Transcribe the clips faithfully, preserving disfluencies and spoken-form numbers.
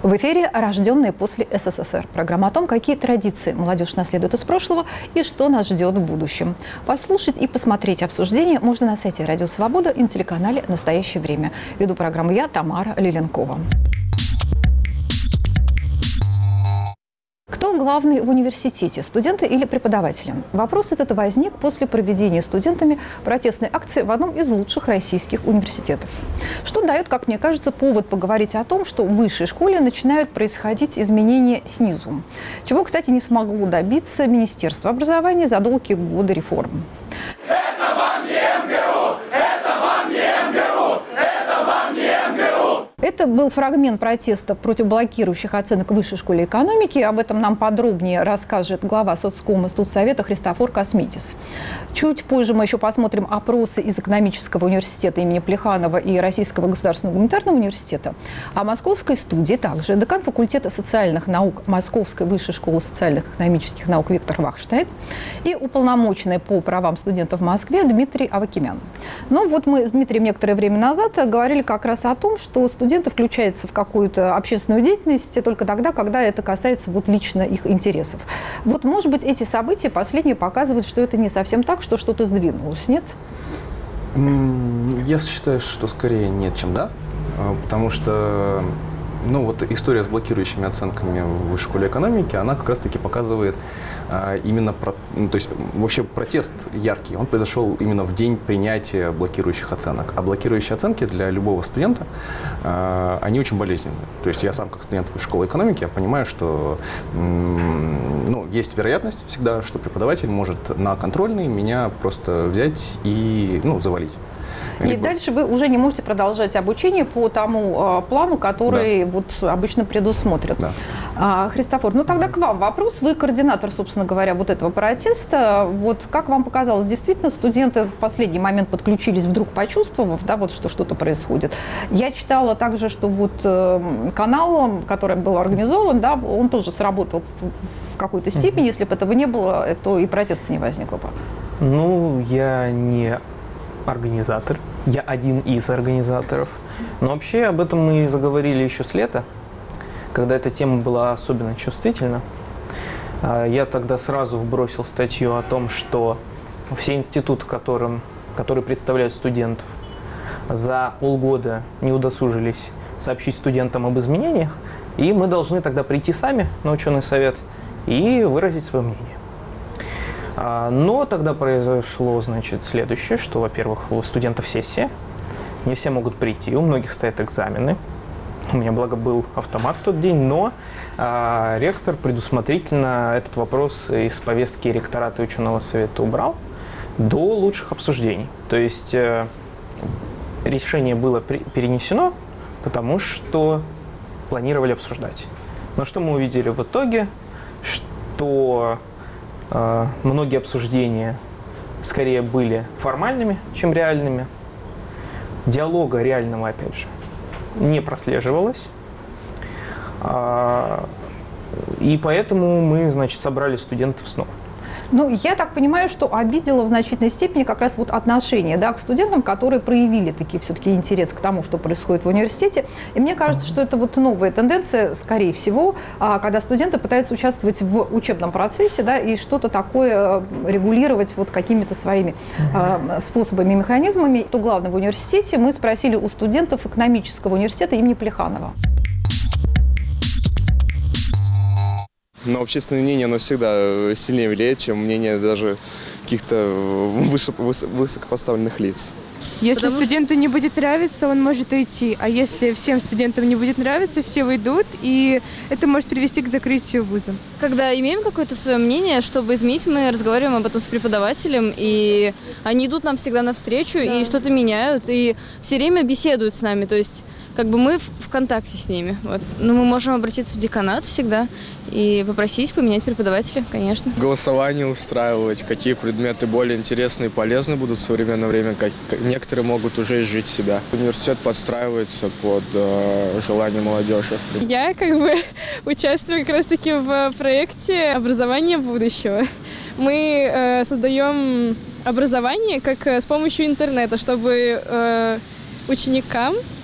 В эфире «Рожденные после СССР». Программа о том, какие традиции молодежь наследует из прошлого и что нас ждет в будущем. Послушать и посмотреть обсуждение можно на сайте «Радио Свобода» и на телеканале «Настоящее время». Веду программу я, Тамара Лиленкова. Кто главный в университете, студенты или преподаватели? Вопрос этот возник после проведения студентами протестной акции в одном из лучших российских университетов. Что дает, как мне кажется, повод поговорить о том, что в высшей школе начинают происходить изменения снизу. Чего, кстати, не смогло добиться Министерство образования за долгие годы реформ. Это вам не МГУ! Это вам не МГУ! Это вам не МГУ! Это был фрагмент протеста против блокирующих оценок в Высшей школе экономики. Об этом нам подробнее расскажет глава соцкома студсовета Христофор Космидис. Чуть позже мы еще посмотрим опросы из экономического университета имени Плеханова и Российского государственного гуманитарного университета. А московской студии также декан факультета социальных наук Московской высшей школы социальных и экономических наук Виктор Вахштейн и уполномоченный по правам студентов в Москве Дмитрий Авакимян. Ну вот мы с Дмитрием некоторое время назад говорили как раз о том, что студенты Студенты включаются в какую-то общественную деятельность только тогда, когда это касается вот лично их интересов. Вот, может быть, эти события последние показывают, что это не совсем так, что что-то сдвинулось, нет? Я считаю, что скорее нет, чем да. Потому что ну, вот история с блокирующими оценками в Высшей школе экономики, она как раз-таки показывает а, именно, про, ну, то есть вообще протест яркий, он произошел именно в день принятия блокирующих оценок. А блокирующие оценки для любого студента, а, они очень болезненные. То есть я сам как студент Высшей школы экономики, я понимаю, что м, ну, есть вероятность всегда, что преподаватель может на контрольный меня просто взять и ну, завалить. И Либо... дальше вы уже не можете продолжать обучение по тому э, плану, который да. вот обычно предусмотрят. Да. А, Христофор, ну тогда к вам вопрос. Вы координатор, собственно говоря, вот этого протеста. Вот как вам показалось, действительно студенты в последний момент подключились, вдруг почувствовав, да, вот что что-то происходит. Я читала также, что вот э, канал, который был организован, да, он тоже сработал в какой-то степени. Mm-hmm. Если бы этого не было, то и протеста не возникло бы. Ну, я не организатор. Я один из организаторов. Но вообще об этом мы заговорили еще с лета, когда эта тема была особенно чувствительна. Я тогда сразу вбросил статью о том, что все институты, которым, которые представляют студентов, за полгода не удосужились сообщить студентам об изменениях, и мы должны тогда прийти сами на ученый совет и выразить свое мнение. Но тогда произошло, значит, следующее, что, во-первых, у студентов сессия, не все могут прийти, у многих стоят экзамены. У меня, благо, был автомат в тот день, но а, ректор предусмотрительно этот вопрос из повестки ректората и ученого совета убрал до лучших обсуждений. То есть э, решение было при- перенесено, потому что планировали обсуждать. Но что мы увидели в итоге, что многие обсуждения скорее были формальными, чем реальными. Диалога реального, опять же, не прослеживалось. И поэтому мы, значит, собрали студентов снова. Ну, я так понимаю, что обидело в значительной степени как раз вот отношение, да, к студентам, которые проявили таки все-таки интерес к тому, что происходит в университете. И мне кажется, что это вот новая тенденция, скорее всего, когда студенты пытаются участвовать в учебном процессе, да, и что-то такое регулировать вот какими-то своими э, способами и механизмами. То главное в университете мы спросили у студентов экономического университета имени Плеханова. Но общественное мнение, оно всегда сильнее влияет, чем мнение даже каких-то выше, выс, высокопоставленных лиц. Если Потому студенту не будет нравиться, он может уйти. А если всем студентам не будет нравиться, все уйдут, и это может привести к закрытию вуза. Когда имеем какое-то свое мнение, чтобы изменить, мы разговариваем об этом с преподавателем, и они идут нам всегда навстречу, да. и что-то меняют, и все время беседуют с нами. То есть как бы мы в, в контакте с ними. Вот. Но мы можем обратиться в деканат всегда и попросить поменять преподавателя, конечно. Голосование устраивать, какие предметы более интересны и полезны будут в современное время, как некоторые могут уже изжить себя. Университет подстраивается под э, желание молодежи. Я как бы участвую как раз-таки в проекте «Образование будущего». Мы э, создаем образование как с помощью интернета, чтобы э, ученикам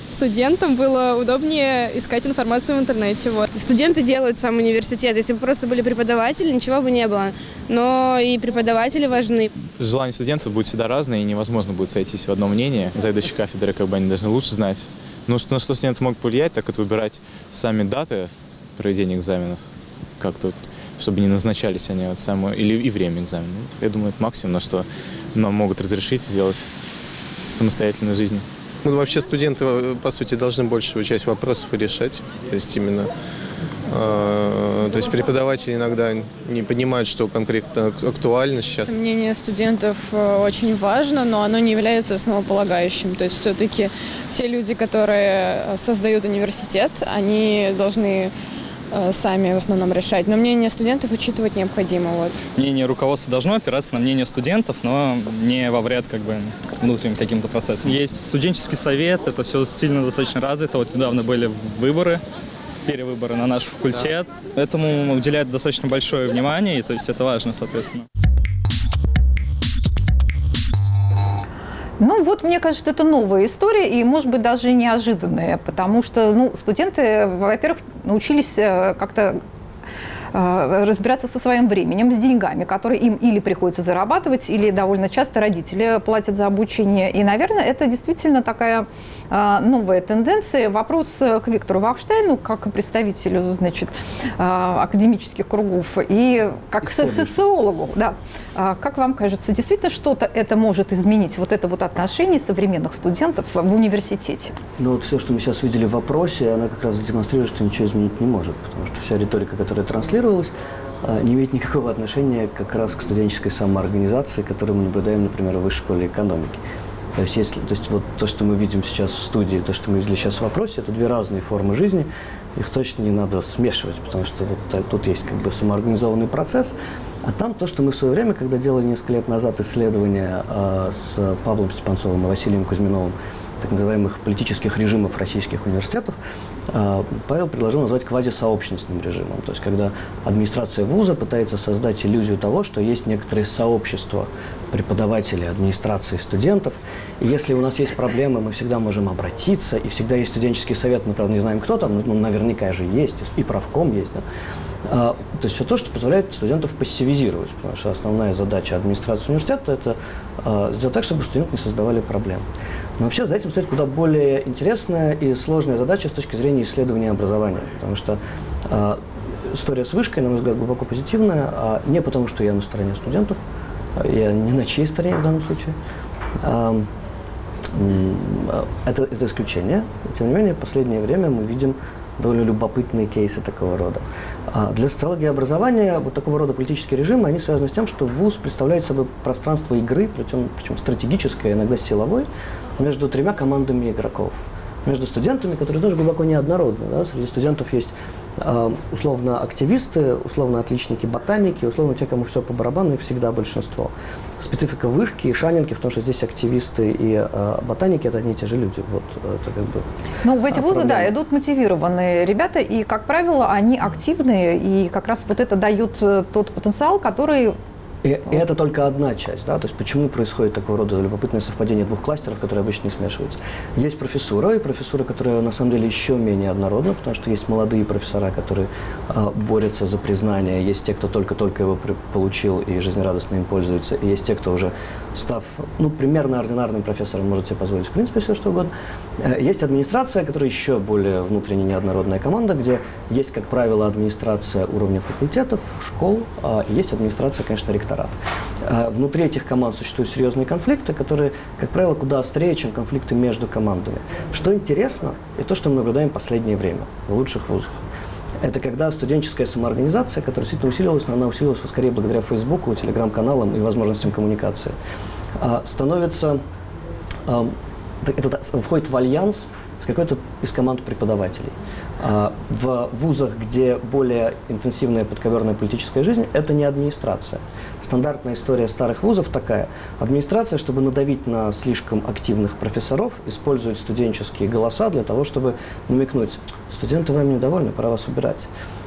студентам было удобнее искать информацию в интернете. Вот. Студенты делают сам университет. Если бы просто были преподаватели, ничего бы не было. Но и преподаватели важны. Желания студентов будут всегда разные, и невозможно будет сойтись в одно мнение. Заведующие кафедры, как бы, они должны лучше знать. Но на что студенты могут повлиять, так это выбирать сами даты проведения экзаменов, как-то, чтобы не назначались они вот самое, или и время экзамена. Я думаю, это максимум, на что нам могут разрешить сделать самостоятельной жизни. Ну, вообще студенты, по сути, должны большую часть вопросов решать. То есть именно, э, то есть преподаватели иногда не понимают, что конкретно актуально сейчас. Мнение студентов очень важно, но оно не является основополагающим. То есть все-таки те люди, которые создают университет, они должны сами в основном решать. Но мнение студентов учитывать необходимо. Вот. Мнение руководства должно опираться на мнение студентов, но не во вред как бы внутренним каким-то процессам. Есть студенческий совет, это все сильно достаточно развито. Вот недавно были выборы, перевыборы на наш факультет. Да. Этому уделяют достаточно большое внимание, и то есть это важно, соответственно. Ну вот, мне кажется, это новая история и, может быть, даже неожиданная, потому что, ну, студенты, во-первых, научились как-то разбираться со своим временем, с деньгами, которые им или приходится зарабатывать, или довольно часто родители платят за обучение. И, наверное, это действительно такая новая тенденция. Вопрос к Виктору Вахштейну, как представителю, значит, академических кругов и как социологу. Да. Как вам кажется, действительно что-то это может изменить, вот это вот отношение современных студентов в университете? Ну вот все, что мы сейчас видели в вопросе, она как раз демонстрирует, что ничего изменить не может, потому что вся риторика, которая транслировалась, не имеет никакого отношения как раз к студенческой самоорганизации, которую мы наблюдаем, например, в Высшей школе экономики. То есть, если, то есть вот то, что мы видим сейчас в студии, то, что мы видели сейчас в вопросе, это две разные формы жизни. Их точно не надо смешивать, потому что вот тут есть как бы самоорганизованный процесс, а там то, что мы в свое время, когда делали несколько лет назад исследования э, с Павлом Степанцовым и Василием Кузьминовым, так называемых политических режимов российских университетов, э, Павел предложил назвать квазисообщностным режимом. То есть, когда администрация вуза пытается создать иллюзию того, что есть некоторые сообщества преподавателей, администрации, студентов. И если у нас есть проблемы, мы всегда можем обратиться, и всегда есть студенческий совет, мы, правда, не знаем, кто там, но наверняка же есть, и правком есть. Да? А, то есть все то, что позволяет студентов пассивизировать, потому что основная задача администрации университета – это а, сделать так, чтобы студенты не создавали проблем. Но вообще за этим стоит куда более интересная и сложная задача с точки зрения исследования образования, потому что а, история с вышкой, на мой взгляд, глубоко позитивная, а не потому, что я на стороне студентов, я не на чьей стороне в данном случае. А, это, это исключение. Тем не менее, в последнее время мы видим довольно любопытные кейсы такого рода. А для социологии образования вот такого рода политические режимы, они связаны с тем, что вуз представляет собой пространство игры, причем, причем стратегическое, иногда силовой, между тремя командами игроков. Между студентами, которые тоже глубоко неоднородны. Да? Среди студентов есть э, условно активисты, условно отличники ботаники, условно те, кому все по барабану, их всегда большинство. Специфика вышки и Шанинки в том, что здесь активисты и э, ботаники – это одни и те же люди. Вот, это как бы, ну, в эти вузы, проблема. да, идут мотивированные ребята, и, как правило, они активные, и как раз вот это дает тот потенциал, который… И, и это только одна часть, да, то есть почему происходит такого рода любопытное совпадение двух кластеров, которые обычно не смешиваются. Есть профессура, и профессура, которая на самом деле еще менее однородна, потому что есть молодые профессора, которые э, борются за признание, есть те, кто только-только его при- получил и жизнерадостно им пользуется, и есть те, кто уже, став, ну, примерно ординарным профессором, может себе позволить, в принципе, все что угодно. Э, есть администрация, которая еще более внутренне неоднородная команда, где есть, как правило, администрация уровня факультетов, школ, э, и есть администрация, конечно, ректората. Внутри этих команд существуют серьезные конфликты, которые, как правило, куда острее, чем конфликты между командами. Что интересно, и то, что мы наблюдаем в последнее время в лучших вузах, это когда студенческая самоорганизация, которая действительно усиливалась, но она усилилась скорее благодаря Фейсбуку, телеграм-каналам и возможностям коммуникации, становится, это входит в альянс с какой-то из команд преподавателей. В вузах, где более интенсивная подковерная политическая жизнь, это не администрация. Стандартная история старых вузов такая. Администрация, чтобы надавить на слишком активных профессоров, использует студенческие голоса для того, чтобы намекнуть: студенты вами недовольны, пора вас убирать.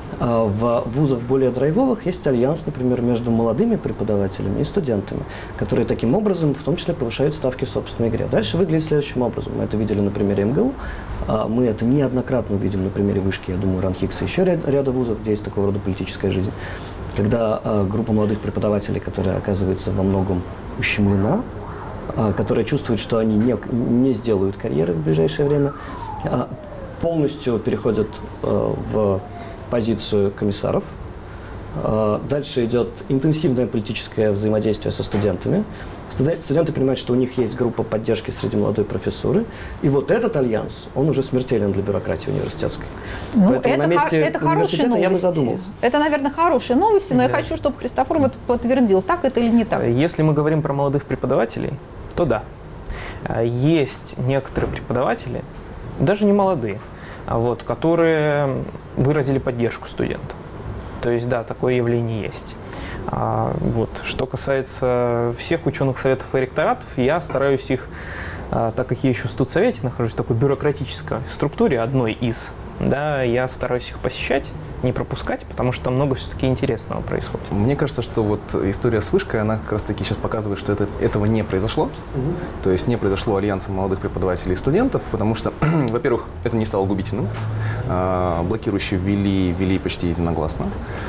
В вузах более драйвовых есть альянс, например, между молодыми преподавателями и студентами, которые таким образом в том числе повышают ставки в собственной игре. Дальше выглядит следующим образом. Мы это видели на примере эм гэ у, мы это неоднократно увидим на примере вышки, я думаю, РАНХИКСа и еще ряд, ряда вузов, где есть такого рода политическая жизнь. Когда группа молодых преподавателей, которая оказывается во многом ущемлена, которая чувствует, что они не, не сделают карьеры в ближайшее время, полностью переходят в позицию комиссаров. Дальше идет интенсивное политическое взаимодействие со студентами. Студенты понимают, что у них есть группа поддержки среди молодой профессуры. И вот этот альянс, он уже смертелен для бюрократии университетской. Ну, Поэтому это, на месте это университета я бы задумался. Это, наверное, хорошие новости, но да. я хочу, чтобы Христофор это подтвердил, так это или не так. Если мы говорим про молодых преподавателей, то да. Есть некоторые преподаватели, даже не молодые, вот, которые выразили поддержку студентам. То есть, да, такое явление есть. А, вот. Что касается всех ученых советов и ректоратов, я стараюсь их, а, так как я еще в студсовете нахожусь в такой бюрократической структуре, одной из, да, я стараюсь их посещать, не пропускать, потому что там много все-таки интересного происходит. Мне кажется, что вот история с вышкой, она как раз-таки сейчас показывает, что это, этого не произошло. Угу. То есть не произошло альянса молодых преподавателей и студентов, потому что, во-первых, это не стало губительным. А, блокирующие ввели, ввели почти единогласно.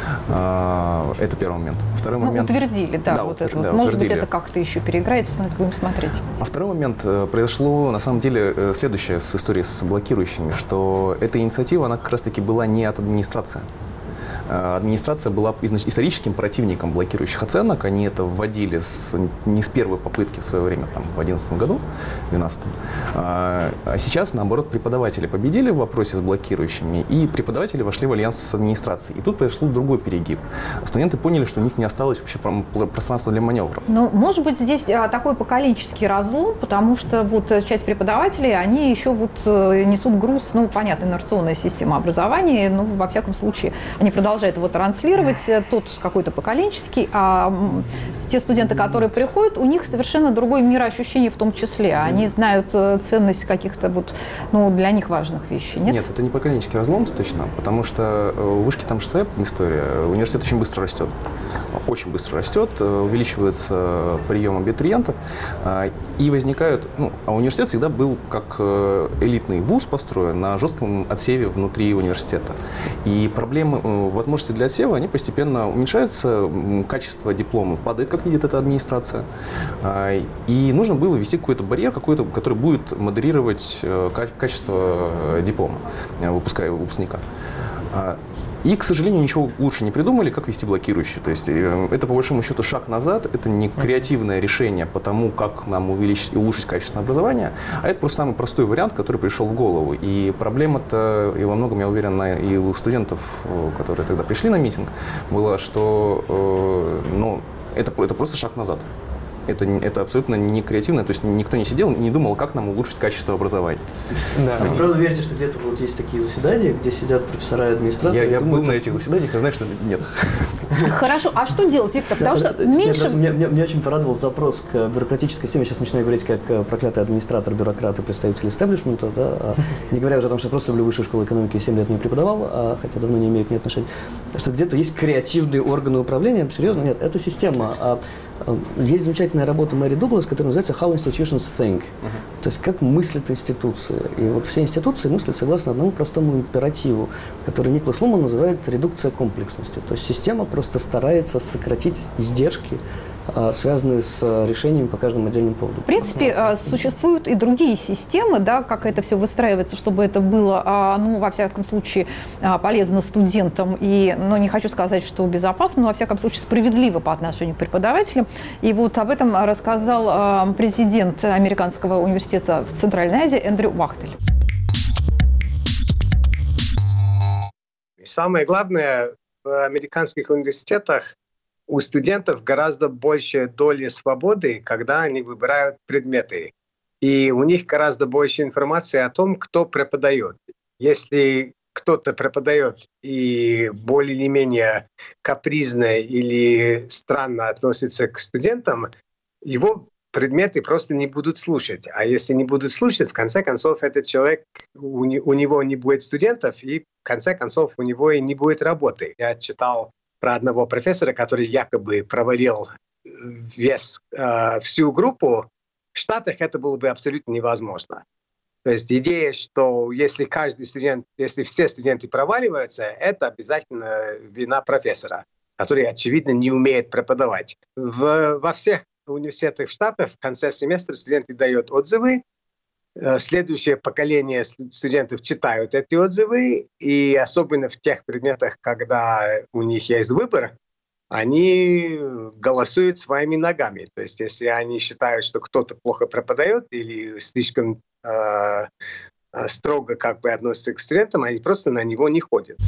А, это первый момент. Второй ну, момент... утвердили, да, да вот утвер... это. Вот. Да, Может утвердили. быть, это как-то еще переиграется, но будем смотреть. А второй момент. Произошло, на самом деле, следующее с историей с блокирующими, что эта инициатива, она как раз-таки была не от администрации. Администрация была историческим противником блокирующих оценок. Они это вводили с, не с первой попытки в свое время, там, в две тысячи одиннадцатом году, в две тысячи двенадцатом. А сейчас, наоборот, преподаватели победили в вопросе с блокирующими, и преподаватели вошли в альянс с администрацией. И тут произошел другой перегиб. Студенты поняли, что у них не осталось вообще пространства для маневра. Ну, может быть, здесь такой поколенческий разлом, потому что вот часть преподавателей, они еще вот несут груз, ну, понятно, инерционная система образования, но, во всяком случае, они продолжают его транслировать, тот какой-то поколенческий, а те студенты, которые приходят, у них совершенно другой мироощущение в том числе. Они знают ценность каких-то вот, ну, для них важных вещей, нет? Нет, это не поколенческий разлом точно, потому что у вышки там же своя история. Университет очень быстро растет. Очень быстро растет, увеличивается прием абитуриентов, и возникают... Ну, а университет всегда был как элитный вуз построен на жестком отсеве внутри университета. И проблемы, возможности для отсева, они постепенно уменьшаются, качество диплома падает, как видит эта администрация. И нужно было ввести какой-то барьер, какой-то, который будет модерировать качество диплома выпуска, выпускника. И, к сожалению, ничего лучше не придумали, как вести блокирующие. То есть это, по большому счету, шаг назад, это не креативное решение по тому, как нам увеличить и улучшить качество образования, а это просто самый простой вариант, который пришел в голову. И проблема-то, и во многом, я уверен, и у студентов, которые тогда пришли на митинг, была, что ну, это, это просто шаг назад. Это, это абсолютно не креативно, то есть никто не сидел, не думал, как нам улучшить качество образования. Да. Вы правда верите, что где-то вот есть такие заседания, где сидят профессора и администраторы? Я, я думают, был на этих заседаниях, я знаю, что нет. Хорошо, а что делать, Виктор? Потому что меньше... Мне, мне, мне очень порадовал запрос к бюрократической системе. Я сейчас начинаю говорить как проклятый администратор, бюрократ и представитель истеблишмента, да, а не говоря уже о том, что я просто люблю высшую школу экономики и семь лет не преподавал, а, хотя давно не имею к ней отношения. Что где-то есть креативные органы управления, серьезно, нет, это система. А, есть замечательная работа Мэри Дуглас, которая называется «How Institutions Think», uh-huh. то есть как мыслят институции. И вот все институции мыслят согласно одному простому императиву, который Никлас Луман называет редукция комплексности. То есть система просто старается сократить издержки, связанные с решениями по каждому отдельному поводу. В принципе, существуют и другие системы, да, как это все выстраивается, чтобы это было, ну, во всяком случае, полезно студентам и, ну, не хочу сказать, что безопасно, но, во всяком случае, справедливо по отношению к преподавателям. И вот об этом рассказал президент Американского университета в Центральной Азии Эндрю Вахтель. Самое главное, в американских университетах у студентов гораздо больше доли свободы, когда они выбирают предметы. И у них гораздо больше информации о том, кто преподает. Если кто-то преподает и более-менее капризно или странно относится к студентам, его предметы просто не будут слушать. А если не будут слушать, в конце концов, этот человек, у, не, у него не будет студентов, и в конце концов у него и не будет работы. Я читал про одного профессора, который якобы провалил весь, э, всю группу. В Штатах это было бы абсолютно невозможно. То есть идея, что если каждый студент, если все студенты проваливаются, это обязательно вина профессора, который, очевидно, не умеет преподавать. В, во всех университетах Штатов в конце семестра студенты дают отзывы, следующее поколение студентов читают эти отзывы, и особенно в тех предметах, когда у них есть выбор, они голосуют своими ногами. То есть если они считают, что кто-то плохо преподает или слишком э, строго как бы относится к студентам, они просто на него не ходят.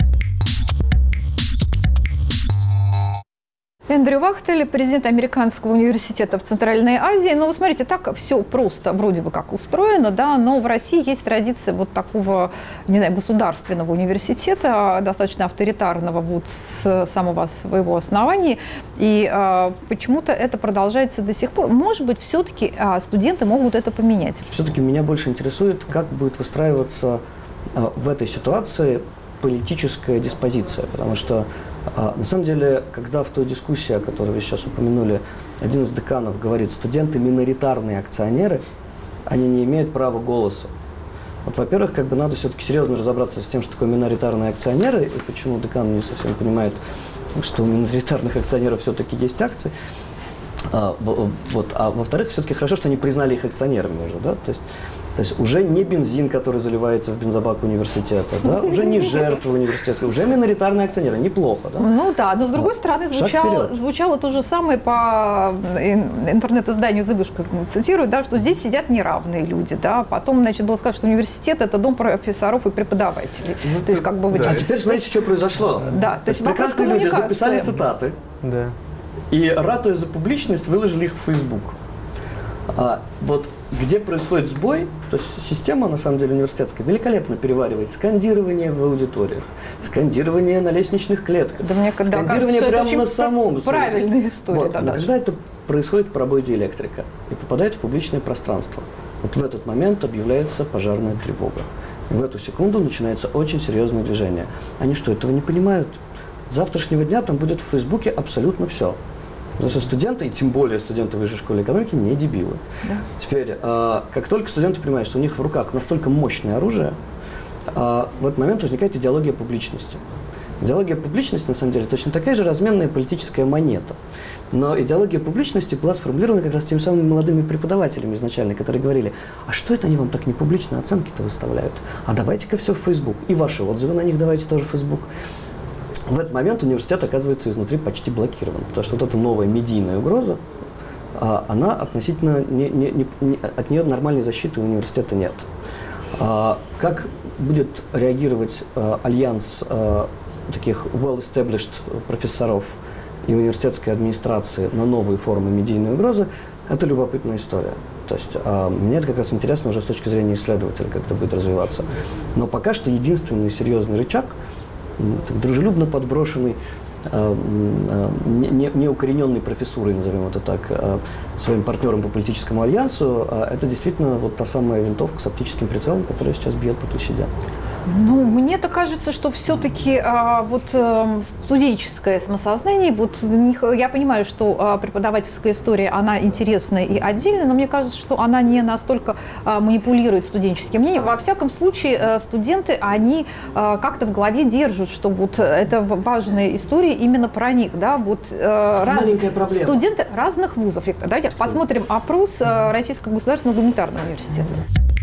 Эндрю Вахтель, президент Американского университета в Центральной Азии. Ну, вот смотрите, так все просто вроде бы как устроено, да, но в России есть традиция вот такого, не знаю, государственного университета, достаточно авторитарного вот с самого своего основания, и э, почему-то это продолжается до сих пор. Может быть, все-таки э, студенты могут это поменять? Все-таки меня больше интересует, как будет выстраиваться э, в этой ситуации политическая диспозиция, потому что А, на самом деле, когда в той дискуссии, о которой вы сейчас упомянули, один из деканов говорит, студенты миноритарные акционеры, они не имеют права голоса. Вот, во-первых, как бы надо все-таки серьезно разобраться с тем, что такое миноритарные акционеры, и почему декан не совсем понимает, что у миноритарных акционеров все-таки есть акции. А, вот. А во-вторых, все-таки хорошо, что они признали их акционерами уже, да, то есть, то есть уже не бензин, который заливается в бензобак университета, да, уже не жертвы университетской, уже миноритарные акционеры, неплохо, да? Ну да, но с другой стороны звучало, звучало то же самое по интернет-изданию «The Вышка», цитирую, да, что здесь сидят неравные люди, да, потом, значит, было сказано, что университет – это дом профессоров и преподавателей, ну, то есть как бы… Да. А теперь смотрите, что произошло. Да, то есть прекрасные люди записали цитаты, да. И, ратуя за публичность, выложили их в Facebook. А, вот где происходит сбой, то есть система, на самом деле, университетская, великолепно переваривает скандирование в аудиториях, скандирование на лестничных клетках, да, мне скандирование кажется, прямо на самом. Правильная история. Вот, да, но когда это происходит пробой диэлектрика и попадает в публичное пространство, вот в этот момент объявляется пожарная тревога. И в эту секунду начинается очень серьезное движение. Они что, этого не понимают? С завтрашнего дня там будет в Фейсбуке абсолютно все. Потому что студенты, и тем более студенты высшей школы экономики, не дебилы. Да. Теперь, э, как только студенты понимают, что у них в руках настолько мощное оружие, э, в этот момент возникает идеология публичности. Идеология публичности, на самом деле, точно такая же разменная политическая монета. Но идеология публичности была сформулирована как раз теми самыми молодыми преподавателями изначально, которые говорили, а что это они вам так непублично оценки-то выставляют? А давайте-ка все в Facebook. И ваши отзывы на них давайте тоже в Facebook. В этот момент университет оказывается изнутри почти блокирован, потому что вот эта новая медийная угроза, а, она относительно, не, не, не, не, от нее нормальной защиты у университета нет. А, как будет реагировать а, альянс а, таких well-established профессоров и университетской администрации на новые формы медийной угрозы, это любопытная история. То есть а, мне это как раз интересно уже с точки зрения исследователя, как это будет развиваться. Но пока что единственный серьезный рычаг, так дружелюбно подброшенный, э, э, не, не укорененной профессурой, назовем это так, э, своим партнером по политическому альянсу, э, это действительно вот та самая винтовка с оптическим прицелом, которая сейчас бьет по площадям. Ну, мне-то кажется, что все-таки а, вот а, студенческое самосознание, вот я понимаю, что а, преподавательская история, она интересная и отдельная, но мне кажется, что она не настолько а, манипулирует студенческим мнением. Во всяком случае, а, студенты, они а, как-то в голове держат, что вот это важная история именно про них, да, вот а, раз... студенты разных вузов. Давайте посмотрим опрос а, Российского государственного гуманитарного университета.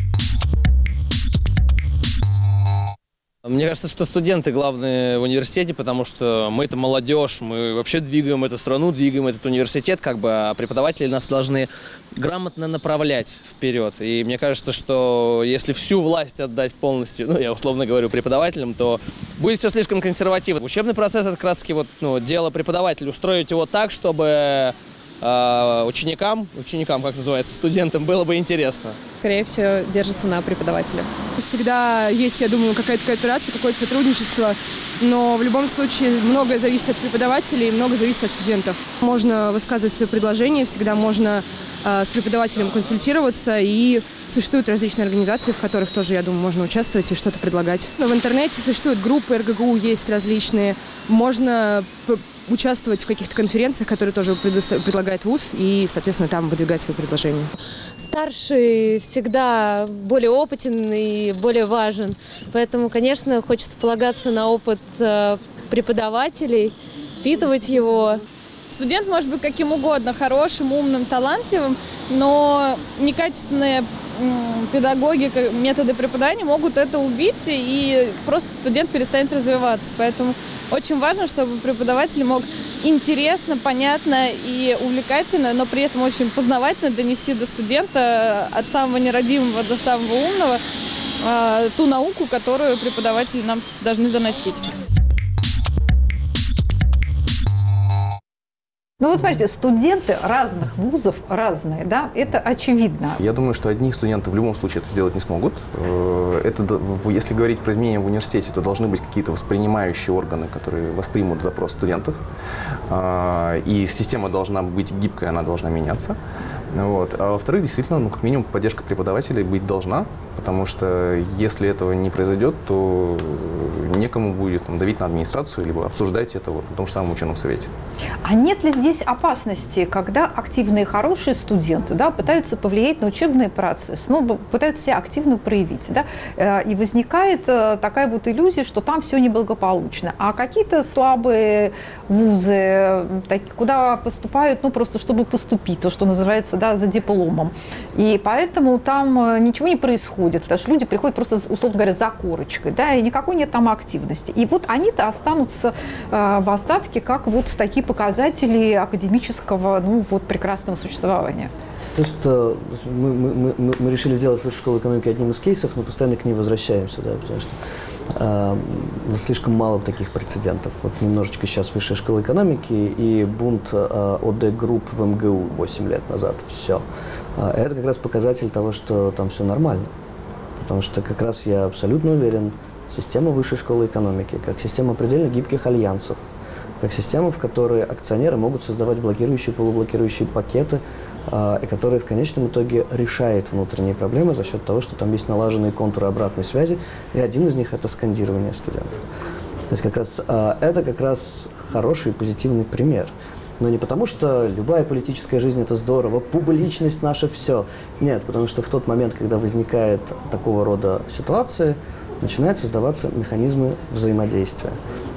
Мне кажется, что студенты главные в университете, потому что мы это молодежь, мы вообще двигаем эту страну, двигаем этот университет, как бы, а преподаватели нас должны грамотно направлять вперед. И мне кажется, что если всю власть отдать полностью, ну, я условно говорю, преподавателям, то будет все слишком консервативно. Учебный процесс – это как раз-таки вот, ну, дело преподавателя, устроить его так, чтобы э, ученикам, ученикам, как называется, студентам было бы интересно. Скорее всего, держится на преподавателе. Всегда есть, я думаю, какая-то кооперация, какое-то сотрудничество, но в любом случае многое зависит от преподавателей, многое зависит от студентов. Можно высказывать свои предложения, всегда можно э, с преподавателем консультироваться, и существуют различные организации, в которых тоже, я думаю, можно участвовать и что-то предлагать. Но в интернете существуют группы, эр гэ гэ у есть различные, можно участвовать в каких-то конференциях, которые тоже предлагает вуз, и, соответственно, там выдвигать свои предложения. Старший всегда более опытен и более важен, поэтому, конечно, хочется полагаться на опыт преподавателей, впитывать его. Студент может быть каким угодно, хорошим, умным, талантливым, но некачественные педагоги, методы преподавания могут это убить, и просто студент перестанет развиваться. Поэтому очень важно, чтобы преподаватель мог интересно, понятно и увлекательно, но при этом очень познавательно донести до студента от самого нерадивого до самого умного ту науку, которую преподаватели нам должны доносить. Ну вот смотрите, студенты разных вузов разные, да, это очевидно. Я думаю, что одни студенты в любом случае это сделать не смогут. Это, если говорить про изменения в университете, то должны быть какие-то воспринимающие органы, которые воспримут запрос студентов. И система должна быть гибкой, она должна меняться. Вот. А во-вторых, действительно, ну, как минимум, поддержка преподавателей быть должна, потому что если этого не произойдет, то некому будет там, давить на администрацию, либо обсуждать это вот, на том же самом ученом совете. А нет ли здесь опасности, когда активные хорошие студенты, да, пытаются повлиять на учебный процесс, ну, пытаются себя активно проявить, да, и возникает такая вот иллюзия, что там все неблагополучно, а какие-то слабые вузы, куда поступают, ну, просто чтобы поступить, то, что называется, да, за дипломом. И поэтому там ничего не происходит, потому что люди приходят просто, условно говоря, за корочкой, да, и никакой нет там активности. И вот они-то останутся э, в остатке как вот такие показатели академического, ну, вот прекрасного существования. То, что мы, мы, мы, мы решили сделать Высшую школу экономики одним из кейсов, но постоянно к ней возвращаемся, да, потому что э, слишком мало таких прецедентов. Вот немножечко сейчас Высшая школа экономики и бунт э, о дэ групп в эм гэ у восемь лет назад. Все. Э, это как раз показатель того, что там все нормально. Потому что как раз я абсолютно уверен, система Высшей школы экономики, как система предельно гибких альянсов, как система, в которой акционеры могут создавать блокирующие и полублокирующие пакеты, и который в конечном итоге решает внутренние проблемы за счет того, что там есть налаженные контуры обратной связи, и один из них – это скандирование студентов. То есть как раз, это как раз хороший позитивный пример. Но не потому, что любая политическая жизнь – это здорово, публичность – наше все. Нет, потому что в тот момент, когда возникает такого рода ситуация, начинают создаваться механизмы взаимодействия.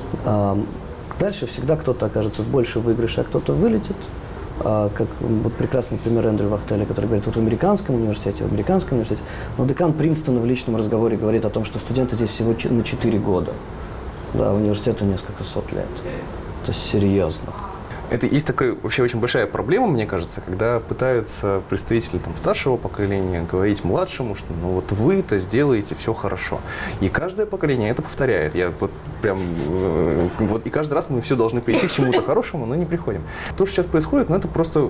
Дальше всегда кто-то окажется в большем выигрыше, а кто-то вылетит. Как вот прекрасный пример Эндрю Вахтеля, который говорит, вот в американском университете, в американском университете, но декан Принстона в личном разговоре говорит о том, что студенты здесь всего на четыре года, да, университету несколько сот лет. То есть серьезно. Это есть такая вообще очень большая проблема, мне кажется, когда пытаются представители там, старшего поколения говорить младшему, что ну вот вы-то сделаете все хорошо. И каждое поколение это повторяет. Я вот прям вот и каждый раз мы все должны прийти к чему-то хорошему, но не приходим. То, что сейчас происходит, ну это просто,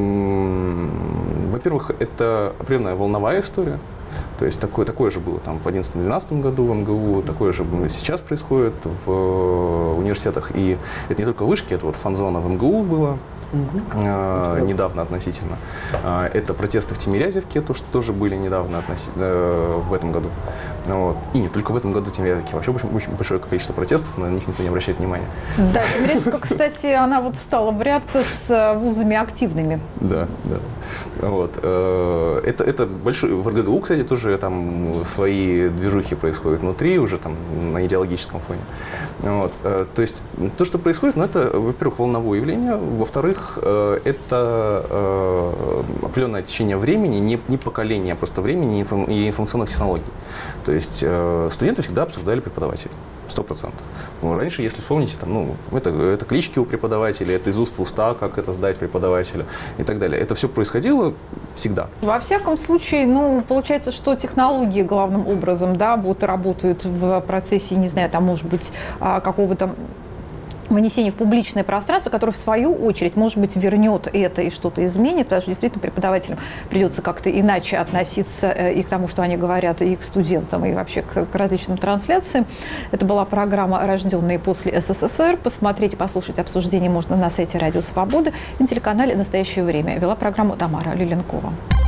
во-первых, это определенная волновая история. То есть такое, такое же было там в одиннадцатом-двенадцатом году в эм гэ у, такое же сейчас происходит в университетах. И это не только вышки, это вот фан-зона в эм гэ у была угу. э, недавно относительно. Э, это протесты в Тимирязевке, то, что тоже были недавно относительно, э, в этом году. Вот. И не только в этом году Тимирязевке. Вообще очень, очень большое количество протестов, на них никто не обращает внимания. Да, Тимирязевка, кстати, она вот встала в ряд с вузами активными. Да, да. Вот. Это, это большой... В эр гэ гэ у, кстати, тоже там свои движухи происходят внутри, уже там на идеологическом фоне. Вот. То есть то, что происходит, ну, это, во-первых, волновое явление, во-вторых, это определенное течение времени, не, не поколения, а просто времени и информационных технологий. То есть студенты всегда обсуждали преподавателей. Сто процентов. Ну, раньше, если вспомните, там, ну, это, это клички у преподавателей, это из уст в уста, как это сдать преподавателю и так далее. Это все происходило всегда. Во всяком случае, ну, получается, что технологии главным образом, да, вот работают в процессе, не знаю, там, может быть, какого-то вынесение в публичное пространство, которое, в свою очередь, может быть, вернет это и что-то изменит, потому что действительно преподавателям придется как-то иначе относиться и к тому, что они говорят, и к студентам, и вообще к, к различным трансляциям. Это была программа «Рожденные после СССР». Посмотреть и послушать обсуждение можно на сайте Радио Свободы и на телеканале «Настоящее время». Вела программу Тамара Лиленкова.